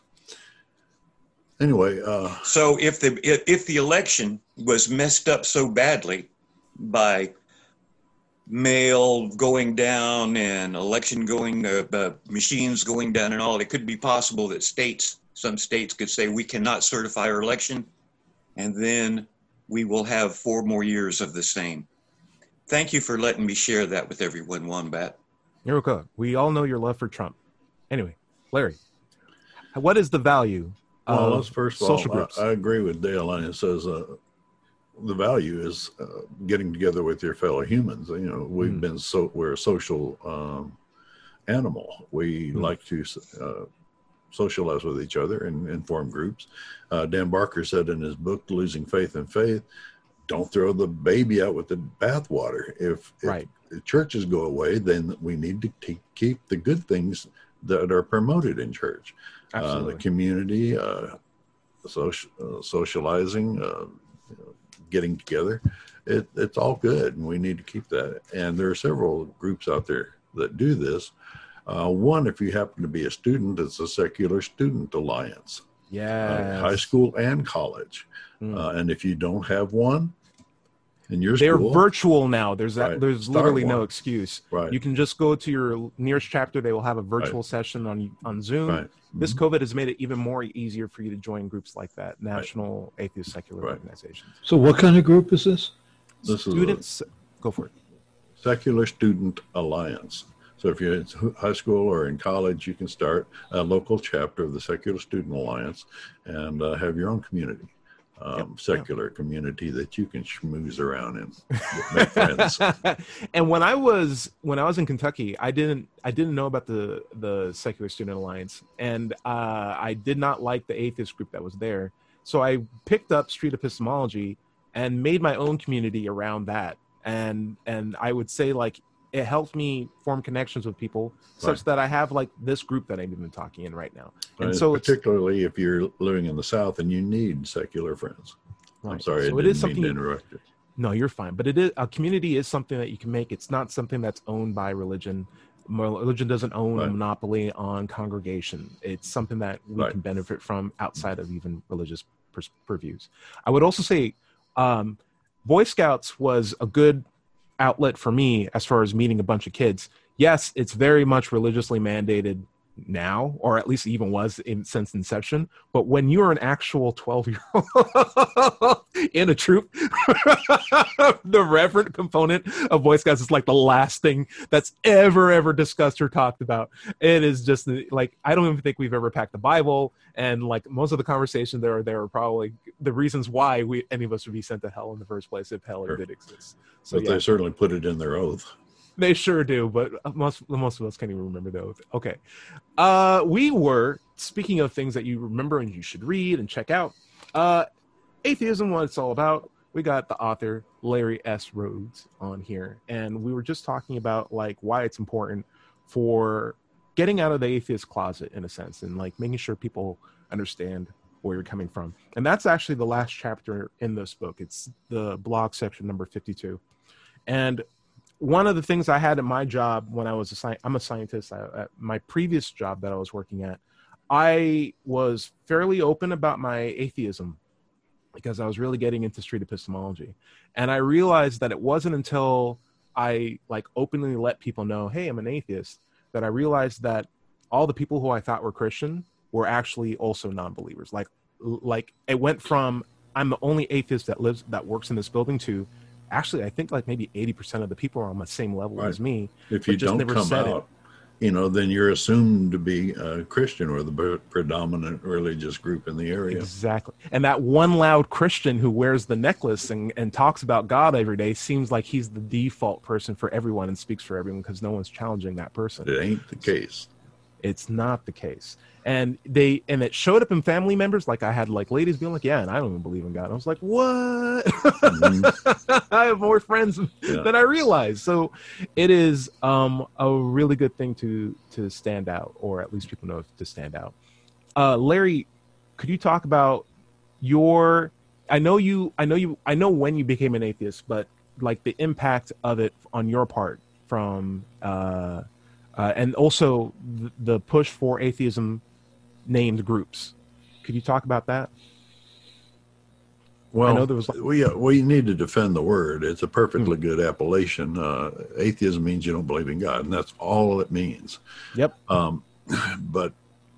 Anyway, uh, so if the if, if the election was messed up so badly by mail going down and election going, uh, uh, machines going down and all, it could be possible that states, some states could say, we cannot certify our election, and then we will have four more years of the same. Thank you for letting me share that with everyone, Wombat. You're okay. We all know your love for Trump. Anyway, Larry, what is the value well, of let's first of social all, groups? I, I agree with Dale, and it says uh, the value is uh, getting together with your fellow humans. You know, we've mm. been so we're a social um, animal. We mm. like to uh, socialize with each other and, and form groups. Uh, Dan Barker said in his book, Losing Faith in Faith, don't throw the baby out with the bathwater. If, if right. churches go away, then we need to t- keep the good things that are promoted in church. Absolutely. Uh, the community, uh, social, uh, socializing, uh, getting together, it, it's all good, and we need to keep that. And there are several groups out there that do this. Uh, one, if you happen to be a student, it's a Secular Student Alliance. Yeah, uh, high school and college. Mm. Uh, and if you don't have one in your they're school, virtual now. There's that. Right. There's Start literally one. no excuse. Right. You can just go to your nearest chapter. They will have a virtual right. session on on Zoom. Right. This mm-hmm. COVID has made it even more easier for you to join groups like that, national right. atheist secular right. organizations. So, what kind of group is this? This Students, is a go for it. Secular Student Alliance. So if you're in high school or in college, you can start a local chapter of the Secular Student Alliance and uh, have your own community, um, yep. secular yep. community that you can schmooze around in, make friends. And when I was when I was in Kentucky, I didn't I didn't know about the the Secular Student Alliance, and uh, I did not like the atheist group that was there. So I picked up street epistemology and made my own community around that, and and I would say like. It helps me form connections with people such right. that I have like this group that I'm even talking in right now. And right. so particularly if you're living in the South and you need secular friends. Right. I'm sorry, so I it didn't is something mean to interrupt you. No, you're fine. But it is a community is something that you can make. It's not something that's owned by religion. Religion doesn't own right. a monopoly on congregation. It's something that we right. can benefit from outside of even religious pers- purviews. I would also say um, Boy Scouts was a good outlet for me as far as meeting a bunch of kids. Yes, it's very much religiously mandated now, or at least even was in since inception. But when you're an actual twelve year old in a troop, the reverent component of Boy Scouts is like the last thing that's ever, ever discussed or talked about. It is just like, I don't even think we've ever packed the Bible. And like most of the conversation there are, there are probably the reasons why we, any of us would be sent to hell in the first place if hell Sure. did exist. So But yeah. they certainly put it in their oath. They sure do, but most most of us can't even remember those. Okay. Uh, we were, speaking of things that you remember and you should read and check out, uh, Atheism, what it's all about. We got the author, Larry S. Rhodes, on here. And we were just talking about, like, why it's important for getting out of the atheist closet, in a sense, and, like, making sure people understand where you're coming from. And that's actually the last chapter in this book. It's the blog section number fifty-two. And one of the things I had in my job when I was a sci- I'm a scientist. I, at my previous job that I was working at, I was fairly open about my atheism because I was really getting into street epistemology. And I realized that it wasn't until I like openly let people know, hey, I'm an atheist, that I realized that all the people who I thought were Christian were actually also non-believers. Like, like it went from I'm the only atheist that lives, that works in this building to actually, I think like maybe eighty percent of the people are on the same level Right. as me. If you just don't never come said out, you know, then you're assumed to be a Christian or the pre- predominant religious group in the area. Exactly. And that one loud Christian who wears the necklace and, and talks about God every day seems like he's the default person for everyone and speaks for everyone because no one's challenging that person. It ain't the case. It's not the case. And they and it showed up in family members. Like I had like ladies being like, yeah, and I don't even believe in God. I was like, what? Mm-hmm. I have more friends yeah. than I realized. So it is um, a really good thing to to stand out, or at least people know to stand out. Uh, Larry, could you talk about your I know you I know you I know when you became an atheist, but like the impact of it on your part from uh, uh, and also the, the push for atheism named groups. Could you talk about that? Well, I know there was like- we uh, we need to defend the word. It's a perfectly mm-hmm. good appellation. Uh, atheism means you don't believe in God, and that's all it means. Yep. Um, but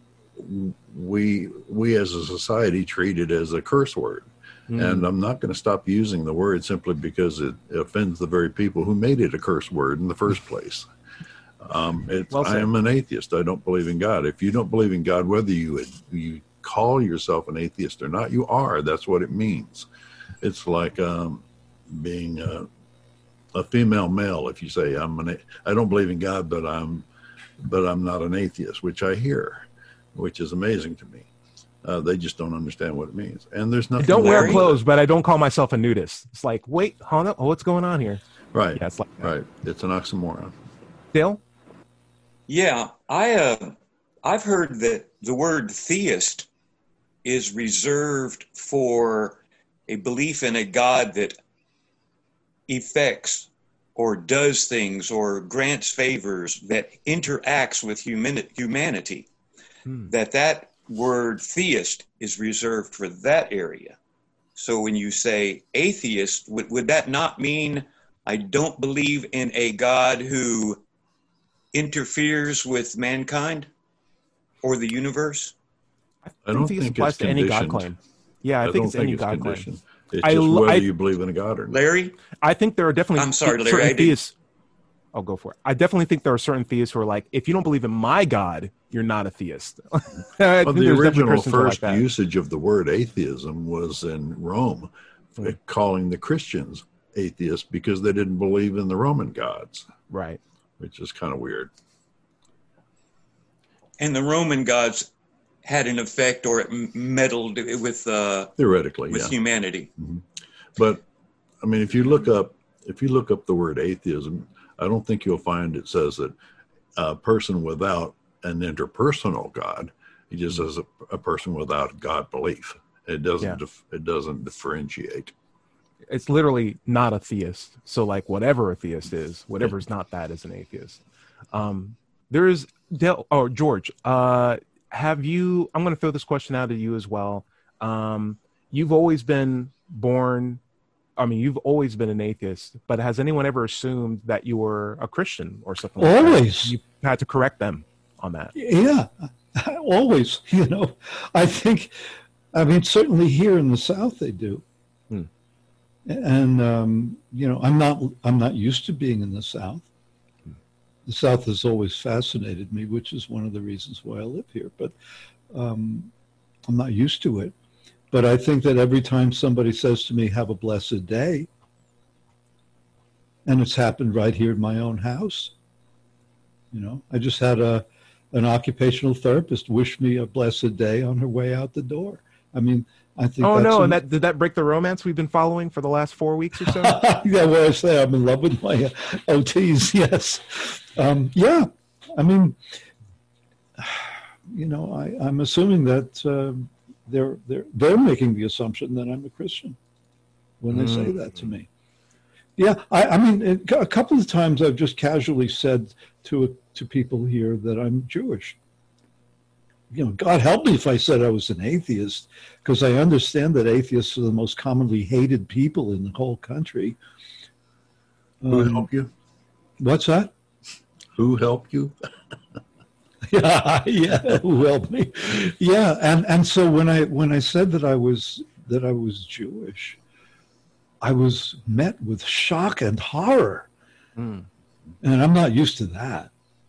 we we as a society treat it as a curse word, mm-hmm. and I'm not going to stop using the word simply because it offends the very people who made it a curse word in the first place. Um, it's, well I am an atheist. I don't believe in God. If you don't believe in God, whether you you call yourself an atheist or not, you are. That's what it means. It's like um, being a, a female male. If you say I'm an, I don't believe in God, but I'm, but I'm not an atheist, which I hear, which is amazing to me. Uh, they just don't understand what it means. And there's nothing. I don't wear clothes, but I don't call myself a nudist. It's like, wait, hold up, oh, what's going on here? Right. Yeah, it's like that. Right. It's an oxymoron. Dale? Yeah, I uh, I've heard that the word theist is reserved for a belief in a God that effects or does things or grants favors, that interacts with human- humanity. Hmm. That that word theist is reserved for that area. So when you say atheist, would, would that not mean I don't believe in a God who interferes with mankind or the universe? I don't I think, think it applies to any God claim. Yeah, I, I think it's any it's God conditioned. claim. It's I, just whether I, you believe in a God or not. Larry? I think there are definitely I'm sorry, Larry, certain I theists. I'll go for it. I definitely think there are certain theists who are like, if you don't believe in my God, you're not a theist. Well, the original first like usage of the word atheism was in Rome, mm-hmm. calling the Christians atheists because they didn't believe in the Roman gods. Right. Which is kind of weird. And the Roman gods had an effect or it meddled with uh, theoretically with yeah. humanity. Mm-hmm. But I mean, if you look up if you look up the word atheism, I don't think you'll find it says that a person without an interpersonal God. He just says a, a person without God belief. It doesn't yeah. dif- it doesn't differentiate. It's literally not a theist. So like whatever a theist is, whatever's not that is an atheist. Um, there is Del or George. Uh, have you? I'm going to throw this question out to you as well. Um, you've always been born. I mean, you've always been an atheist, but has anyone ever assumed that you were a Christian or something? Always. Like that? You had to correct them on that. Yeah, always. You know, I think, I mean, certainly here in the South they do. Hmm. And um, you know, I'm not I'm not used to being in the South. Hmm. The South has always fascinated me, which is one of the reasons why I live here. But um, I'm not used to it. But I think that every time somebody says to me, "Have a blessed day," and it's happened right here in my own house. You know, I just had a an occupational therapist wish me a blessed day on her way out the door. I mean, I think. Oh that's no! a, And that did that break the romance we've been following for the last four weeks or so? Yeah, well, I say I'm in love with my O Ts. Yes, um, yeah. I mean, you know, I, I'm assuming that uh, they're they're they're making the assumption that I'm a Christian when they mm. say that to me. Yeah, I, I mean, a couple of times I've just casually said to to people here that I'm Jewish. You know, God help me if I said I was an atheist, because I understand that atheists are the most commonly hated people in the whole country. Who um, helped you? What's that? Who helped you? yeah, yeah, who helped me? Yeah, and and so when I when I said that I was that I was Jewish, I was met with shock and horror, mm. and I'm not used to that.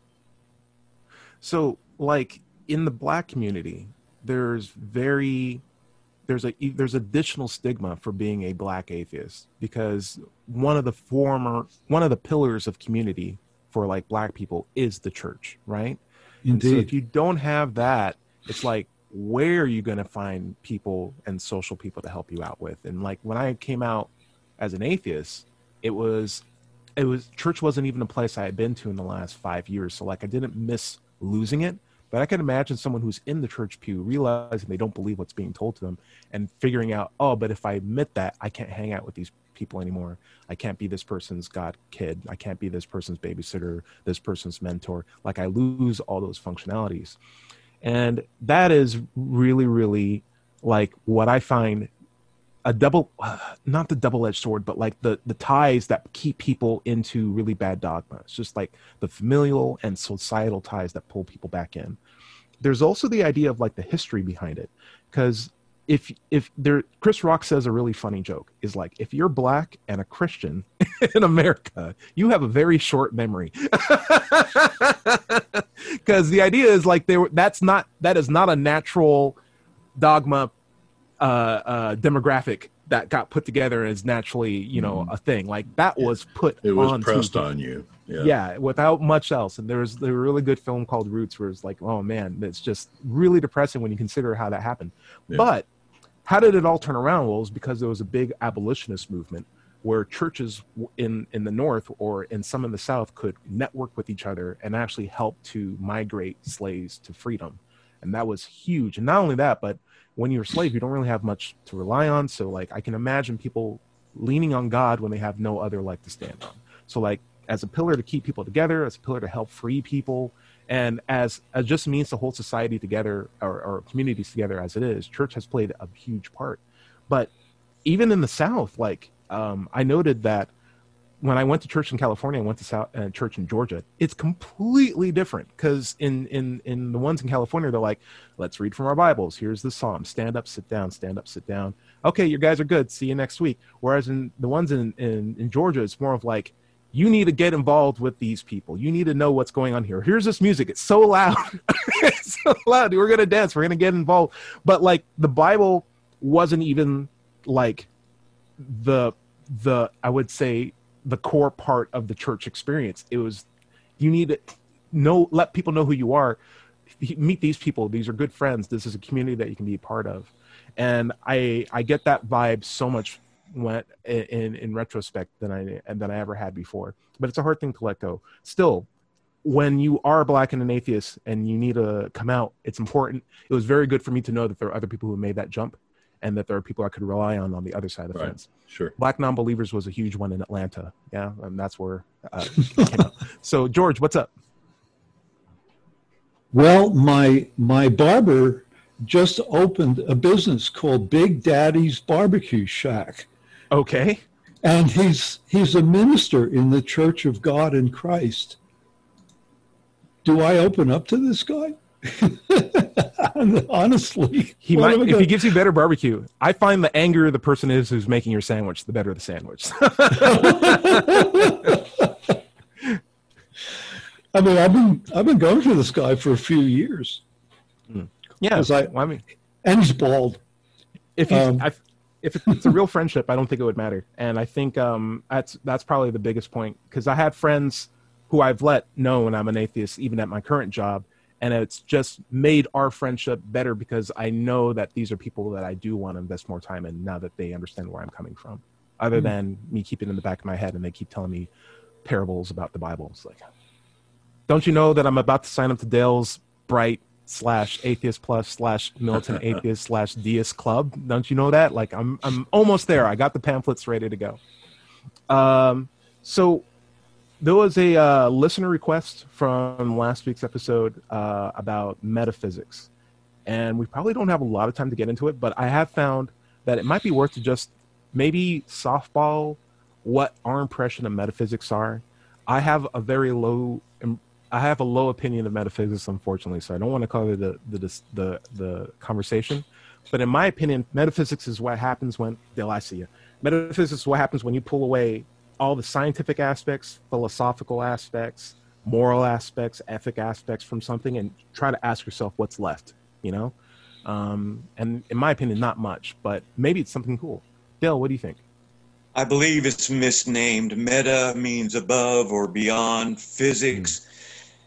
So, like in the Black community, there's very there's a there's additional stigma for being a Black atheist, because one of the former one of the pillars of community for like Black people is the church, right? Indeed. And so if you don't have that, it's like, where are you going to find people and social people to help you out with? And like when I came out as an atheist, it was it was church wasn't even a place I had been to in the last five years. So like I didn't miss losing it, but I can imagine someone who's in the church pew realizing they don't believe what's being told to them and figuring out, oh, but if I admit that, I can't hang out with these people anymore. I can't be this person's God kid. I can't be this person's babysitter, this person's mentor. Like I lose all those functionalities. And that is really, really like what I find a double, uh, not the double-edged sword, but like the, the ties that keep people into really bad dogma. It's just like the familial and societal ties that pull people back in. There's also the idea of like the history behind it. Because if, if there, Chris Rock says a really funny joke is like, if you're Black and a Christian in America, you have a very short memory. Because the idea is like, they were, that's not, that is not a natural dogma uh, uh, demographic that got put together as naturally, you know, mm. a thing. Like that was put it was on pressed to, on you. Yeah. yeah, without much else. And there's a really good film called Roots where it's like, oh man, it's just really depressing when you consider how that happened. Yeah. But how did it all turn around? Well, it was because there was a big abolitionist movement where churches in, in the North or in some in the South could network with each other and actually help to migrate slaves to freedom. And that was huge. And not only that, but when you're a slave, you don't really have much to rely on. So like, I can imagine people leaning on God when they have no other leg to stand on. So like, as a pillar to keep people together, as a pillar to help free people, and as, as just means to hold society together or, or communities together as it is, church has played a huge part. But even in the South, like um, I noted that when I went to church in California, I went to South, uh, church in Georgia, it's completely different. Because in, in, in the ones in California, they're like, let's read from our Bibles. Here's the Psalm. Stand up, sit down, stand up, sit down. Okay, you guys are good. See you next week. Whereas in the ones in, in, in Georgia, it's more of like, you need to get involved with these people. You need to know what's going on here. Here's this music. It's so loud. It's so loud. We're going to dance. We're going to get involved. But like the Bible wasn't even like the, the, I would say the core part of the church experience. It was, you need to know, let people know who you are. Meet these people. These are good friends. This is a community that you can be a part of. And I, I get that vibe so much went in in retrospect than I and than I ever had before. But it's a hard thing to let go. Still, when you are Black and an atheist and you need to come out, it's important. It was very good for me to know that there are other people who made that jump and that there are people I could rely on on the other side of the right. fence. Sure. Black non-believers was a huge one in Atlanta. Yeah, and that's where uh, it came out. So George, what's up? Well, my my barber just opened a business called Big Daddy's Barbecue Shack. Okay. And he's he's a minister in the Church of God in Christ. do I open up to this guy? Honestly, he might. If gonna... he gives you better barbecue, I find the angrier the person is who's making your sandwich, the better the sandwich. I mean, I've been I've been going to this guy for a few years. Mm. Yeah, I, well, I mean, and he's bald. If he's, um, I, if it's a real friendship, I don't think it would matter. And I think um, that's that's probably the biggest point, because I had friends who I've let know when I'm an atheist, even at my current job, and it's just made our friendship better because I know that these are people that I do want to invest more time in now that they understand where I'm coming from, other mm-hmm. than me keeping it in the back of my head and they keep telling me parables about the Bible. It's like, don't you know that I'm about to sign up to Dale's Bright slash Atheist Plus slash Militant Atheist slash Deist Club? Don't you know that? Like, I'm I'm almost there. I got the pamphlets ready to go. Um, so there was a uh, listener request from last week's episode uh, about metaphysics, and we probably don't have a lot of time to get into it, but I have found that it might be worth to just maybe softball what our impression of metaphysics are. I have a very low I have a low opinion of metaphysics, unfortunately, so I don't want to cover the the the, the conversation. But in my opinion, metaphysics is what happens when, Dale, I see you. Metaphysics is what happens when you pull away all the scientific aspects, philosophical aspects, moral aspects, ethic aspects from something and try to ask yourself what's left, you know? Um, and in my opinion, not much, but maybe it's something cool. Dale, what do you think? I believe it's misnamed. Meta means above or beyond. Physics. Mm.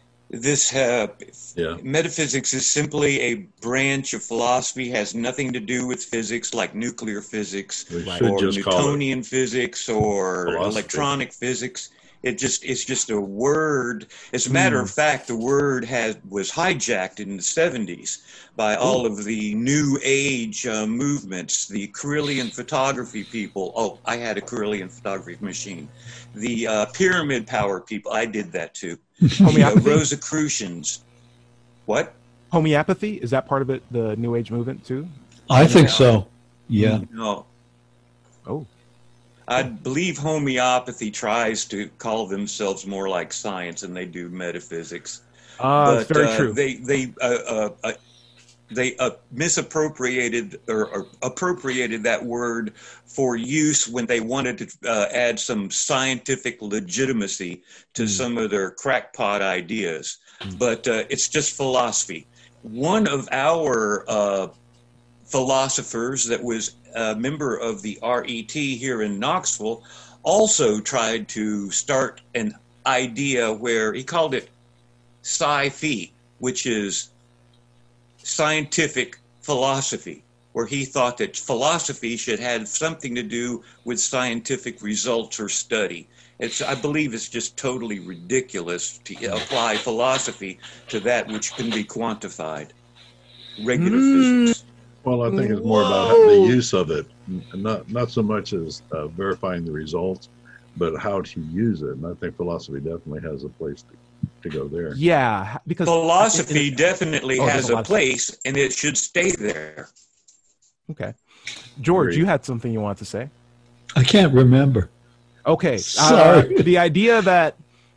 This uh, yeah. Metaphysics is simply a branch of philosophy, has nothing to do with physics, like nuclear physics right. or Newtonian physics or philosophy. Electronic physics. It just it's just a word. As a matter mm. of fact, the word has was hijacked in the seventies by all Ooh. of the New Age uh, movements, the Carillion photography people. Oh, I had a Carillion photography machine. The uh, pyramid power people. I did that too. The uh, Rosicrucians. What? Homeopathy? Is that part of it, the New Age movement too? I think no. so. Yeah. No. Oh. I believe homeopathy tries to call themselves more like science than they do metaphysics. Ah, uh, that's very uh, true. They they uh, uh, uh, they uh, misappropriated or, or appropriated that word for use when they wanted to uh, add some scientific legitimacy to mm. some of their crackpot ideas. Mm. But uh, it's just philosophy. One of our uh, philosophers that was a member of the R E T here in Knoxville also tried to start an idea where he called it sci-fi, which is scientific philosophy, where he thought that philosophy should have something to do with scientific results or study. It's, I believe it's just totally ridiculous to apply philosophy to that which can be quantified. Regular mm. physics. Well, I think it's more about the use of it, not not so much as uh, verifying the results, but how to use it. And I think philosophy definitely has a place to, to go there. Yeah, because philosophy it, it, definitely oh, has a, a place, and it should stay there. Okay, George, Great. You had something you want to say? I can't remember. Okay, sorry. Uh, the idea that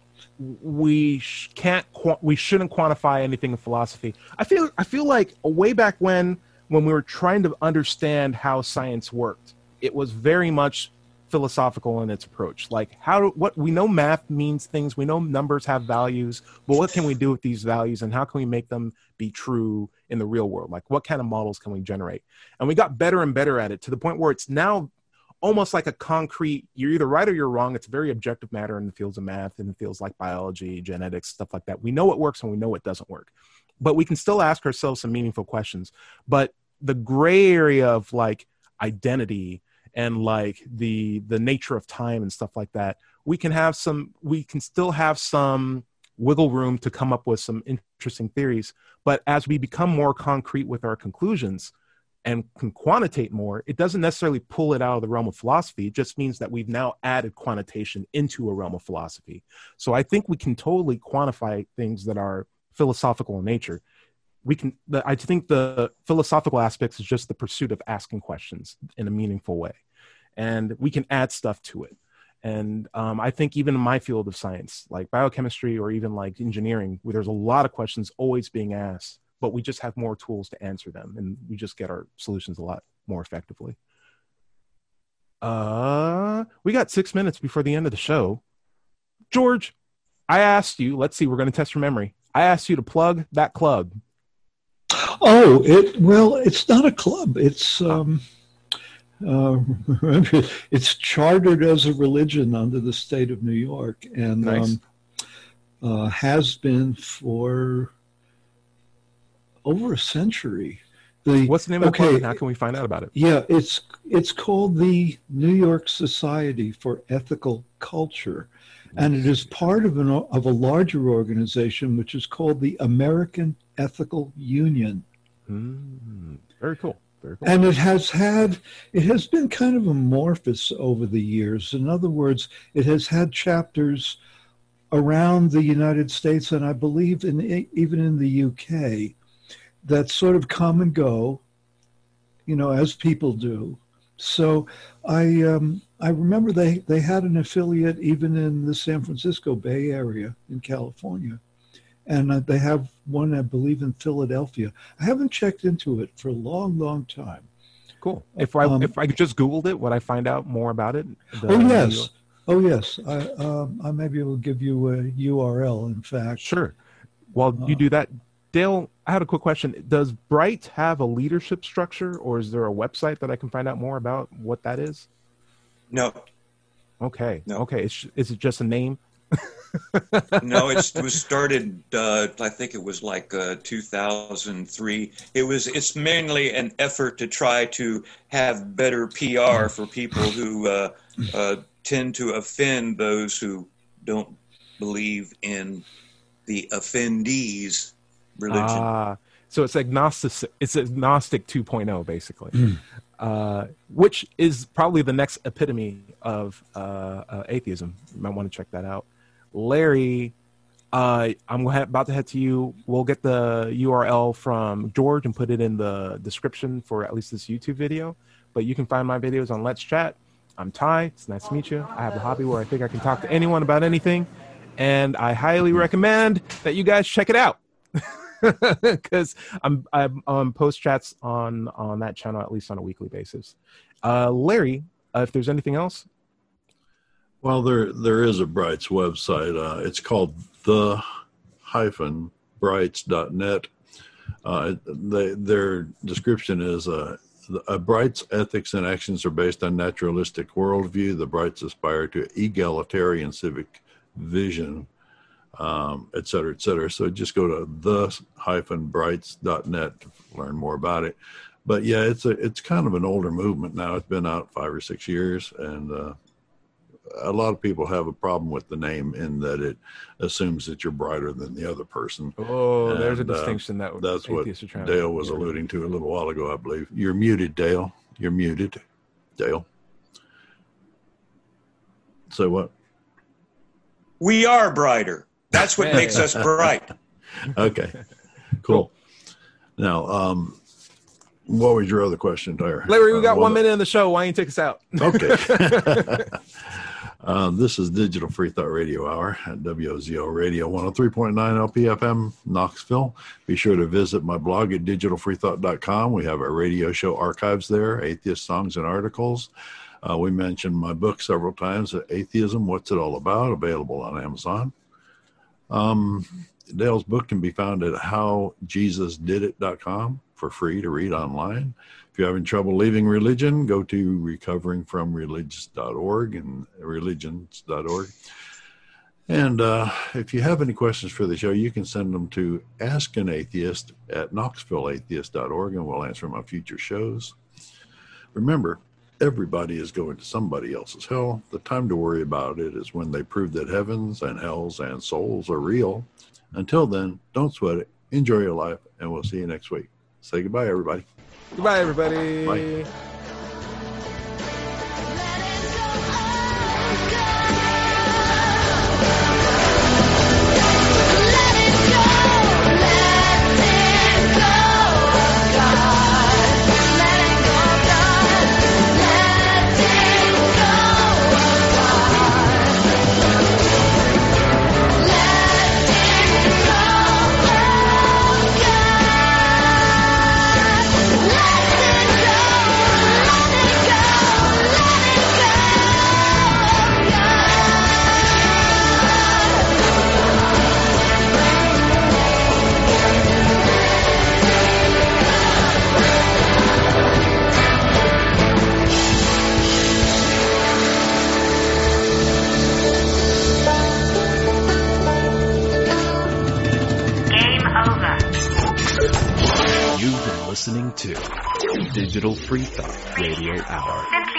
we sh- can't, qu- we shouldn't quantify anything in philosophy. I feel, I feel like way back when. When we were trying to understand how science worked, it was very much philosophical in its approach. Like, how do, what we know math means things, we know numbers have values, but what can we do with these values and how can we make them be true in the real world? Like, what kind of models can we generate? And we got better and better at it to the point where it's now almost like a concrete, you're either right or you're wrong. It's very objective matter in the fields of math and in fields like biology, genetics, stuff like that. We know what works and we know what doesn't work. But we can still ask ourselves some meaningful questions. But the gray area of like identity and like the the nature of time and stuff like that, we can have some, we can still have some wiggle room to come up with some interesting theories. But as we become more concrete with our conclusions and can quantitate more, it doesn't necessarily pull it out of the realm of philosophy. It just means that we've now added quantitation into a realm of philosophy. So I think we can totally quantify things that are philosophical in nature. We can, the, I think the philosophical aspects is just the pursuit of asking questions in a meaningful way. And we can add stuff to it. And um, I think even in my field of science, like biochemistry or even like engineering, where there's a lot of questions always being asked, but we just have more tools to answer them, and we just get our solutions a lot more effectively. Uh, we got six minutes before the end of the show. George, I asked you, let's see, we're going to test your memory. I asked you to plug that club. Oh, it well, it's not a club. It's um, uh, remember, it's chartered as a religion under the state of New York, and Nice. um, uh, has been for over a century. The, What's the name of the okay, club, and how can we find out about it? Yeah, it's it's called the New York Society for Ethical Culture, and it is part of an of a larger organization which is called the American Ethical Union. Mm, very cool. Very cool. And it has had, it has been kind of amorphous over the years. In other words, it has had chapters around the United States, and I believe in even in the U K, that sort of come and go, you know, as people do. So I um, I remember they, they had an affiliate even in the San Francisco Bay Area in California. And uh, they have one, I believe, in Philadelphia. I haven't checked into it for a long, long time. Cool. If I Um, if I just Googled it, would I find out more about it? The- Oh, yes. Oh, yes. I, um, I may be able to give you a U R L, in fact. Sure. While you do that, Dale, I had a quick question. Does Bright have a leadership structure, or is there a website that I can find out more about what that is? No, Okay. No. Okay. Is, is it just a name? no, it's, it was started. Uh, I think it was like uh, two thousand three. It was. It's mainly an effort to try to have better P R for people who uh, uh, tend to offend those who don't believe in the offendees' religion. Ah, so it's agnostic. It's agnostic two point oh, basically, Mm. uh, which is probably the next epitome of uh, uh, atheism. You might want to check that out. Larry, uh, I'm about to head to you. We'll get the U R L from George and put it in the description for at least this YouTube video. But you can find my videos on Let's Chat. I'm Ty. It's nice to meet you. I have a hobby where I think I can talk to anyone about anything. And I highly recommend that you guys check it out. Because I'm, I'm on post chats on, on that channel, at least on a weekly basis. Uh, Larry, uh, if there's anything else. Well, there there is a Brights website. Uh, it's called the hyphen brights dot net. Uh, they, their description is uh, a Brights ethics and actions are based on naturalistic worldview. The Brights aspire to egalitarian civic vision, um, et cetera, et cetera. So just go to the hyphen brights dot net to learn more about it. But yeah, it's a it's kind of an older movement now. It's been out five or six years, and uh, a lot of people have a problem with the name in that it assumes that you're brighter than the other person. Oh, and, there's a distinction uh, that that's what atheists are trying Dale to was get rid of. alluding to a little while ago, I believe. You're muted, Dale. You're muted, Dale. Say what? We are brighter. That's what makes us bright. Okay, cool. Now, um, what was your other question, Tyre? Larry, we got Uh, one well, minute in the show. Why don't you take us out? Okay. uh, this is Digital Free Thought Radio Hour at W O Z O Radio one oh three point nine L P F M, Knoxville. Be sure to visit my blog at digital free thought dot com. We have our radio show archives there, atheist songs and articles. Uh, we mentioned my book several times, Atheism, What's It All About, available on Amazon. Um, Dale's book can be found at how jesus did it dot com for free to read online. If you're having trouble leaving religion, go to recovering from religious dot org and religions dot org. And uh, if you have any questions for the show, you can send them to ask an atheist at knoxville atheist dot org, and we'll answer them on future shows. Remember, everybody is going to somebody else's hell. The time to worry about it is when they prove that heavens and hells and souls are real. Until then, don't sweat it. Enjoy your life, and we'll see you next week. Say goodbye, everybody. Goodbye, everybody. Bye. Let it go, God. Let it go, God. listening to Digital Free Thought Radio Hour.